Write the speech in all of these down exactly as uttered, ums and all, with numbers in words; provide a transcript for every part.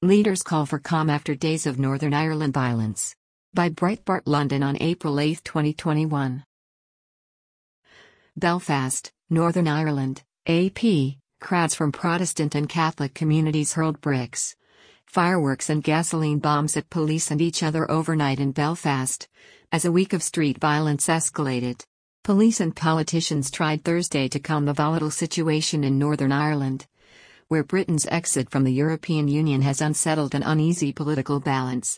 Leaders call for calm after days of Northern Ireland violence. By Breitbart London on April eighth twenty twenty-one. Belfast, Northern Ireland, A P, crowds from Protestant and Catholic communities hurled bricks, fireworks and gasoline bombs at police and each other overnight in Belfast, as a week of street violence escalated. Police and politicians tried Thursday to calm the volatile situation in Northern Ireland, where Britain's exit from the European Union has unsettled an uneasy political balance.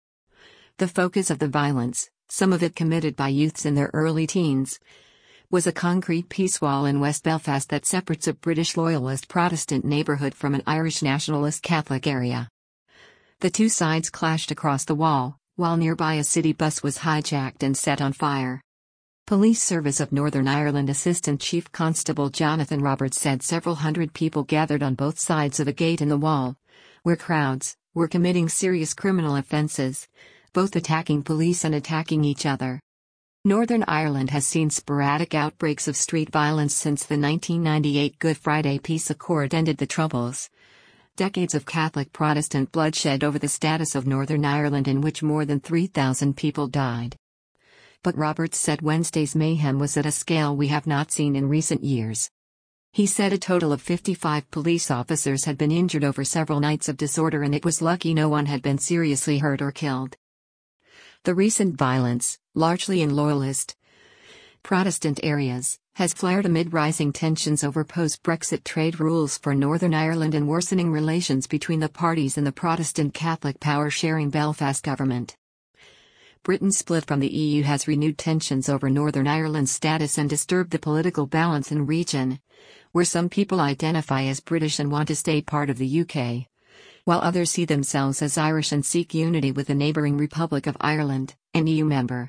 The focus of the violence, some of it committed by youths in their early teens, was a concrete peace wall in West Belfast that separates a British loyalist Protestant neighbourhood from an Irish nationalist Catholic area. The two sides clashed across the wall, while nearby a city bus was hijacked and set on fire. Police Service of Northern Ireland Assistant Chief Constable Jonathan Roberts said several hundred people gathered on both sides of a gate in the wall, where crowds were committing serious criminal offences, both attacking police and attacking each other. Northern Ireland has seen sporadic outbreaks of street violence since the nineteen ninety-eight Good Friday Peace Accord ended the Troubles. Decades of Catholic-Protestant bloodshed over the status of Northern Ireland, in which more than three thousand people died. But Roberts said Wednesday's mayhem was at a scale we have not seen in recent years. He said a total of fifty-five police officers had been injured over several nights of disorder, and it was lucky no one had been seriously hurt or killed. The recent violence, largely in loyalist Protestant areas, has flared amid rising tensions over post-Brexit trade rules for Northern Ireland and worsening relations between the parties in the Protestant Catholic power-sharing Belfast government. Britain's split from the E U has renewed tensions over Northern Ireland's status and disturbed the political balance in the region, where some people identify as British and want to stay part of the U K, while others see themselves as Irish and seek unity with the neighbouring Republic of Ireland, an E U member.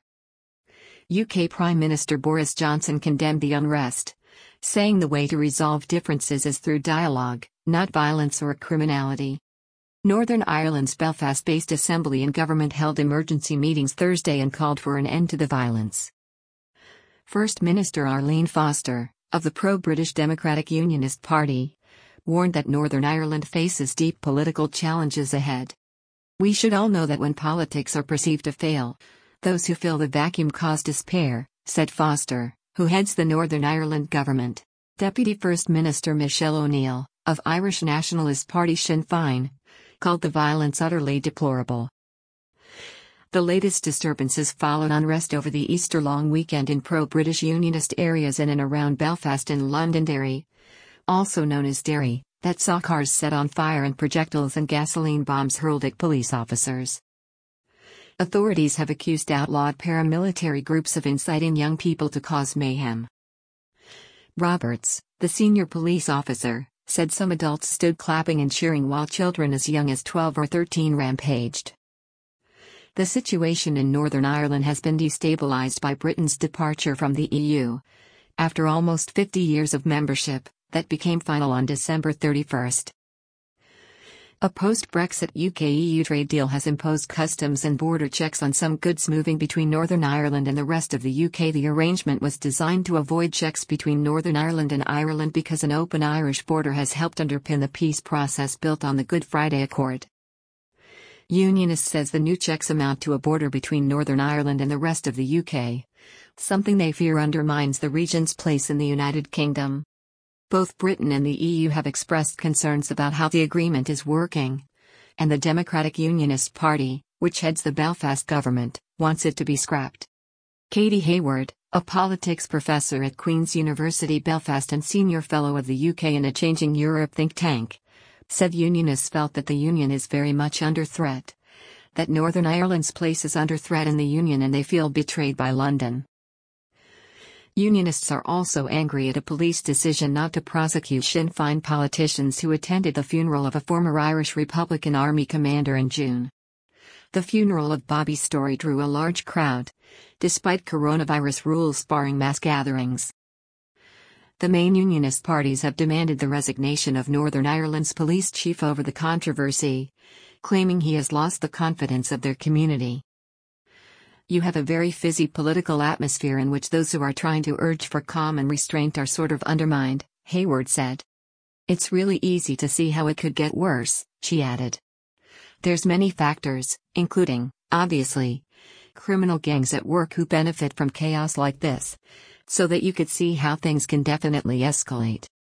U K Prime Minister Boris Johnson condemned the unrest, saying the way to resolve differences is through dialogue, not violence or criminality. Northern Ireland's Belfast-based Assembly and government held emergency meetings Thursday and called for an end to the violence. First Minister Arlene Foster, of the pro-British Democratic Unionist Party, warned that Northern Ireland faces deep political challenges ahead. "We should all know that when politics are perceived to fail, those who fill the vacuum cause despair," said Foster, who heads the Northern Ireland government. Deputy First Minister Michelle O'Neill, of Irish Nationalist Party Sinn Féin, called the violence utterly deplorable. The latest disturbances followed unrest over the Easter long weekend in pro-British Unionist areas in and around Belfast and Londonderry, also known as Derry, that saw cars set on fire and projectiles and gasoline bombs hurled at police officers. Authorities have accused outlawed paramilitary groups of inciting young people to cause mayhem. Roberts, the senior police officer, said some adults stood clapping and cheering while children as young as twelve or thirteen rampaged. The situation in Northern Ireland has been destabilized by Britain's departure from the E U, after almost fifty years of membership, that became final on December thirty-first. A post-Brexit U K E U trade deal has imposed customs and border checks on some goods moving between Northern Ireland and the rest of the U K. The arrangement was designed to avoid checks between Northern Ireland and Ireland because an open Irish border has helped underpin the peace process built on the Good Friday Accord. Unionist says the new checks amount to a border between Northern Ireland and the rest of the U K, something they fear undermines the region's place in the United Kingdom. Both Britain and the E U have expressed concerns about how the agreement is working, and the Democratic Unionist Party, which heads the Belfast government, wants it to be scrapped. Katie Hayward, a politics professor at Queen's University Belfast and senior fellow of the U K in a Changing Europe think tank, said Unionists felt that the Union is very much under threat, that Northern Ireland's place is under threat in the Union, and they feel betrayed by London. Unionists are also angry at a police decision not to prosecute Sinn Féin politicians who attended the funeral of a former Irish Republican Army commander in June. The funeral of Bobby Storey drew a large crowd, despite coronavirus rules barring mass gatherings. The main Unionist parties have demanded the resignation of Northern Ireland's police chief over the controversy, claiming he has lost the confidence of their community. "You have a very fizzy political atmosphere in which those who are trying to urge for calm and restraint are sort of undermined," Hayward said. "It's really easy to see how it could get worse," she added. There's many factors, including, obviously, criminal gangs at work who benefit from chaos like this. So that you could see how things can definitely escalate.